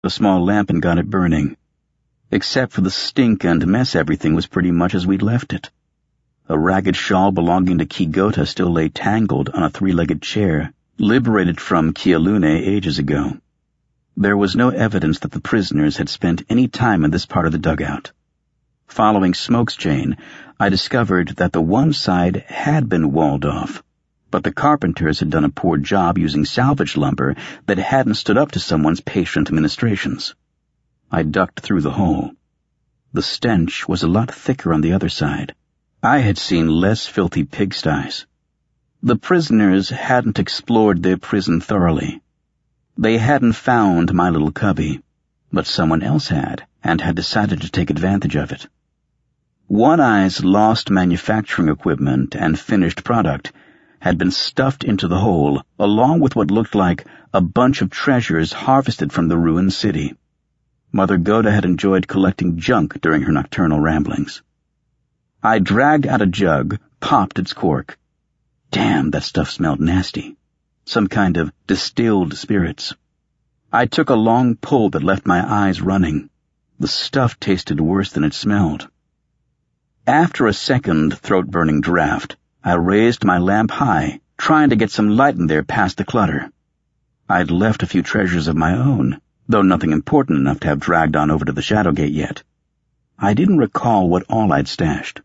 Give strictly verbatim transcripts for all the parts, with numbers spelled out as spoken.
a small lamp and got it burning. Except for the stink and mess, everything was pretty much as we'd left it. A ragged shawl belonging to Kigota still lay tangled on a three-legged chair, liberated from Kialune ages ago. There was no evidence that the prisoners had spent any time in this part of the dugout. Following Smoke's chain, I discovered that the one side had been walled off, but the carpenters had done a poor job using salvage lumber that hadn't stood up to someone's patient ministrations. I ducked through the hole. The stench was a lot thicker on the other side. I had seen less filthy pigsties. The prisoners hadn't explored their prison thoroughly. They hadn't found my little cubby, but someone else had, and had decided to take advantage of it. One-Eye's lost manufacturing equipment and finished product had been stuffed into the hole, along with what looked like a bunch of treasures harvested from the ruined city. Mother Goda had enjoyed collecting junk during her nocturnal ramblings. I dragged out a jug, popped its cork. Damn, that stuff smelled nasty. Some kind of distilled spirits. I took a long pull that left my eyes running. The stuff tasted worse than it smelled. After a second throat-burning draft, I raised my lamp high, trying to get some light in there past the clutter. I'd left a few treasures of my own, though nothing important enough to have dragged on over to the Shadowgate yet. I didn't recall what all I'd stashed.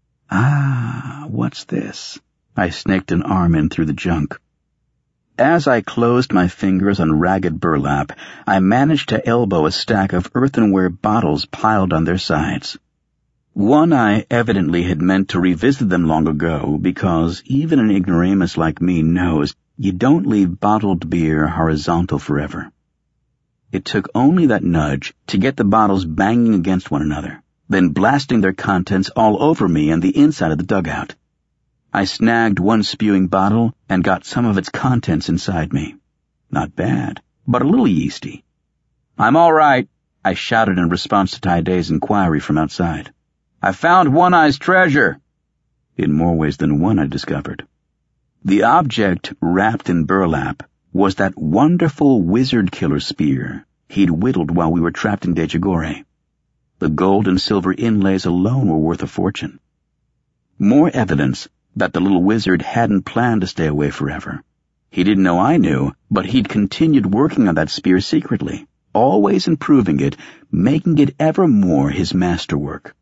Ah, what's this? I snaked an arm in through the junk. As I closed my fingers on ragged burlap, I managed to elbow a stack of earthenware bottles piled on their sides. One-Eye evidently had meant to revisit them long ago, because even an ignoramus like me knows you don't leave bottled beer horizontal forever. It took only that nudge to get the bottles banging against one another, then blasting their contents all over me and the inside of the dugout. I snagged one spewing bottle and got some of its contents inside me. Not bad, but a little yeasty. "I'm all right," I shouted in response to Taidei's inquiry from outside. "I found One-Eye's treasure." In more ways than one, I discovered. The object wrapped in burlap was that wonderful wizard-killer spear he'd whittled while we were trapped in Dejigore. The gold and silver inlays alone were worth a fortune. More evidence that the little wizard hadn't planned to stay away forever. He didn't know I knew, but he'd continued working on that spear secretly, always improving it, making it ever more his masterwork.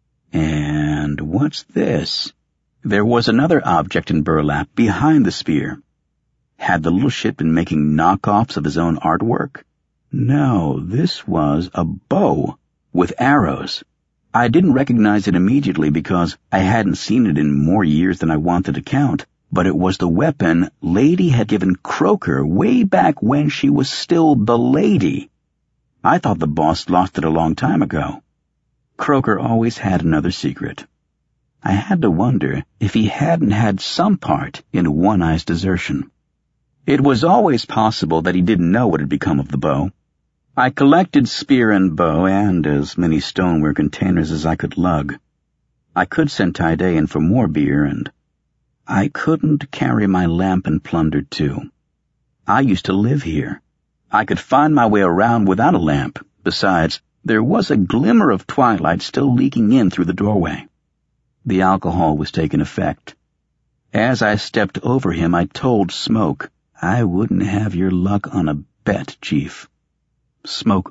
And what's this? There was another object in burlap behind the spear. Had the little shit been making knockoffs of his own artwork? No, this was a bow with arrows. I didn't recognize it immediately because I hadn't seen it in more years than I wanted to count, but it was the weapon Lady had given Croaker way back when she was still the Lady. I thought the boss lost it a long time ago. Croaker always had another secret. I had to wonder if he hadn't had some part in One-Eye's desertion. It was always possible that he didn't know what had become of the bow. I collected spear and bow and as many stoneware containers as I could lug. I could send Taidei in for more beer, and I couldn't carry my lamp and plunder too. I used to live here. I could find my way around without a lamp. Besides, there was a glimmer of twilight still leaking in through the doorway. The alcohol was taking effect. As I stepped over him, I told Smoke, "I wouldn't have your luck on a bet, Chief." Smoke